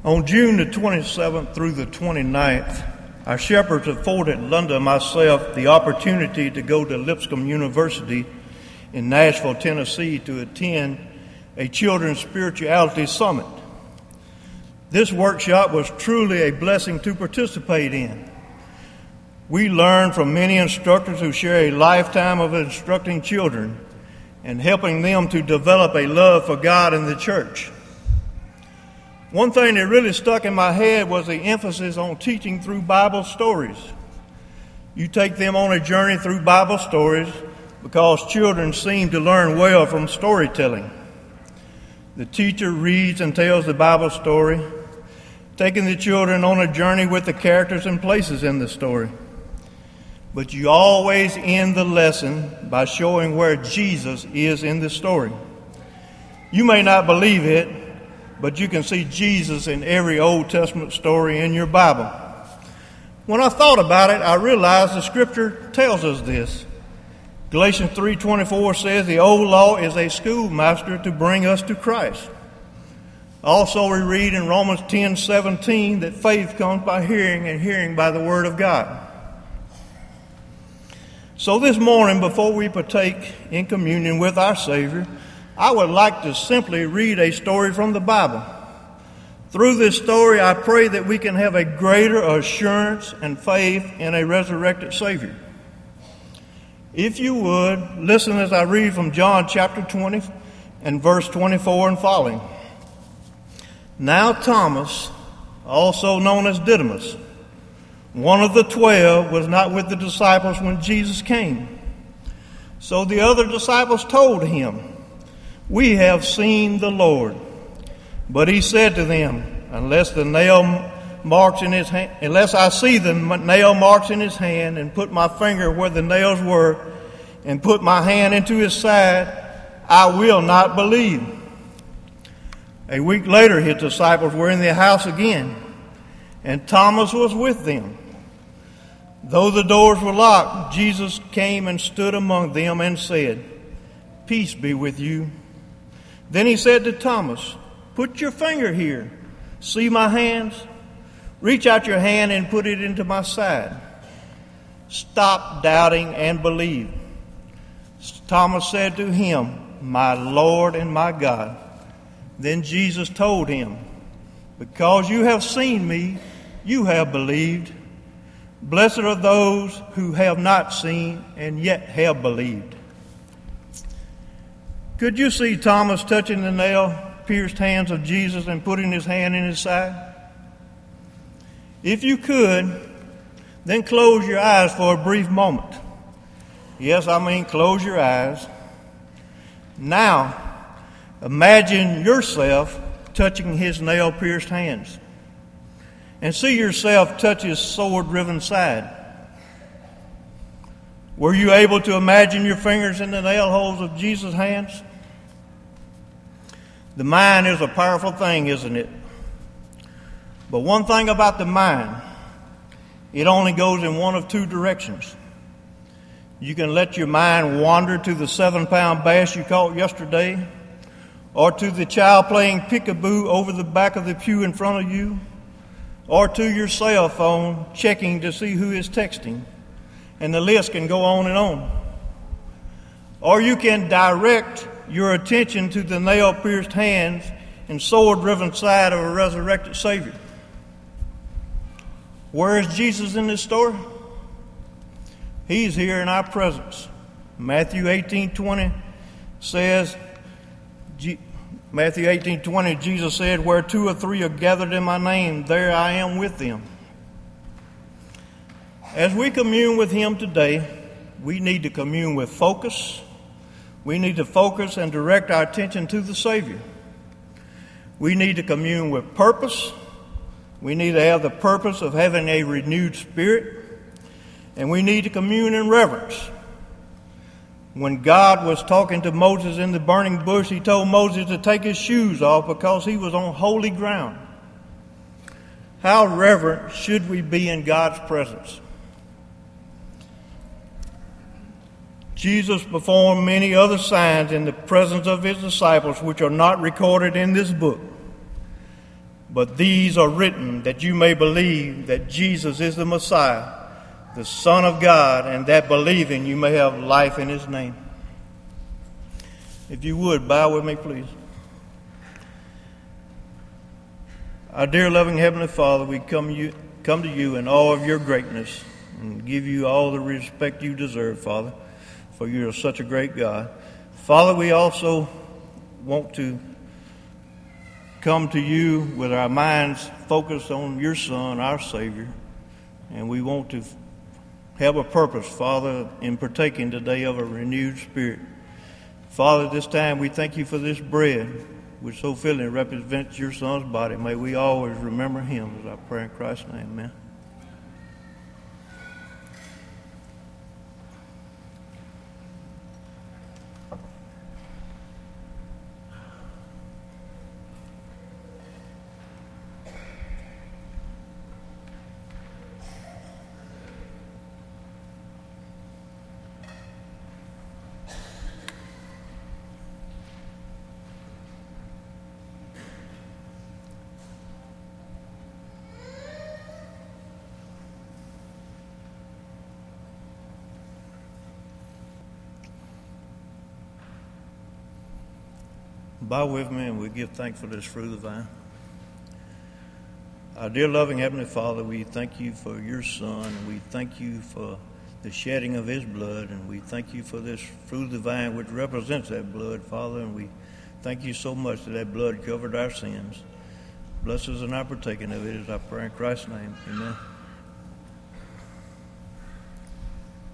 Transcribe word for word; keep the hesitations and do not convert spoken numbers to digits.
On June the twenty-seventh through the twenty-ninth, our shepherds afforded Linda and myself the opportunity to go to Lipscomb University in Nashville, Tennessee to attend a Children's Spirituality Summit. This workshop was truly a blessing to participate in. We learned from many instructors who share a lifetime of instructing children and helping them to develop a love for God and the church. One thing that really stuck in my head was the emphasis on teaching through Bible stories. You take them on a journey through Bible stories because children seem to learn well from storytelling. The teacher reads and tells the Bible story, taking the children on a journey with the characters and places in the story. But you always end the lesson by showing where Jesus is in the story. You may not believe it, but you can see Jesus in every Old Testament story in your Bible. When I thought about it, I realized the Scripture tells us this. Galatians three twenty-four says the old law is a schoolmaster to bring us to Christ. Also, we read in Romans ten seventeen that faith comes by hearing, and hearing by the Word of God. So this morning, before we partake in communion with our Savior, I would like to simply read a story from the Bible. Through this story, I pray that we can have a greater assurance and faith in a resurrected Savior. If you would, listen as I read from John chapter twenty and verse twenty-four and following. Now Thomas, also known as Didymus, one of the twelve, was not with the disciples when Jesus came. So the other disciples told him, "We have seen the Lord." But he said to them, "Unless the nail marks in his hand, unless I see the nail marks in his hand, and put my finger where the nails were, and put my hand into his side, I will not believe." A week later, his disciples were in the house again, and Thomas was with them. Though the doors were locked, Jesus came and stood among them and said, "Peace be with you." Then he said to Thomas, "Put your finger here. See my hands? Reach out your hand and put it into my side. Stop doubting and believe." Thomas said to him, "My Lord and my God." Then Jesus told him, "Because you have seen me, you have believed. Blessed are those who have not seen and yet have believed." Could you see Thomas touching the nail-pierced hands of Jesus and putting his hand in his side? If you could, then close your eyes for a brief moment. Yes, I mean close your eyes. Now, imagine yourself touching his nail-pierced hands, and see yourself touch his sword-riven side. Were you able to imagine your fingers in the nail holes of Jesus' hands? The mind is a powerful thing, isn't it? But one thing about the mind, it only goes in one of two directions. You can let your mind wander to the seven-pound bass you caught yesterday, or to the child playing peekaboo over the back of the pew in front of you, or to your cell phone checking to see who is texting. And the list can go on and on. Or you can direct your attention to the nail-pierced hands and sword-riven side of a resurrected Savior. Where is Jesus in this story? He's here in our presence. Matthew eighteen twenty says, Matthew eighteen twenty, Jesus said, "Where two or three are gathered in my name, there I am with them." As we commune with him today, we need to commune with focus. We need to focus and direct our attention to the Savior. We need to commune with purpose. We need to have the purpose of having a renewed spirit. And we need to commune in reverence. When God was talking to Moses in the burning bush, he told Moses to take his shoes off because he was on holy ground. How reverent should we be in God's presence? Jesus performed many other signs in the presence of his disciples, which are not recorded in this book. But these are written that you may believe that Jesus is the Messiah, the Son of God, and that believing you may have life in his name. If you would, bow with me, please. Our dear loving Heavenly Father, we come, you, come to you in all of your greatness and give you all the respect you deserve, Father, for you are such a great God. Father, we also want to come to you with our minds focused on your Son, our Savior, and we want to have a purpose, Father, in partaking today of a renewed spirit. Father, this time we thank you for this bread, which so fittingly represents your Son's body. May we always remember him, as I pray in Christ's name. Amen. Bow with me and we give thanks for this fruit of the vine. Our dear loving Heavenly Father, we thank you for your Son, and we thank you for the shedding of his blood, and we thank you for this fruit of the vine which represents that blood, Father, and we thank you so much that that blood covered our sins. Bless us in our partaking of it, as I pray in Christ's name. Amen.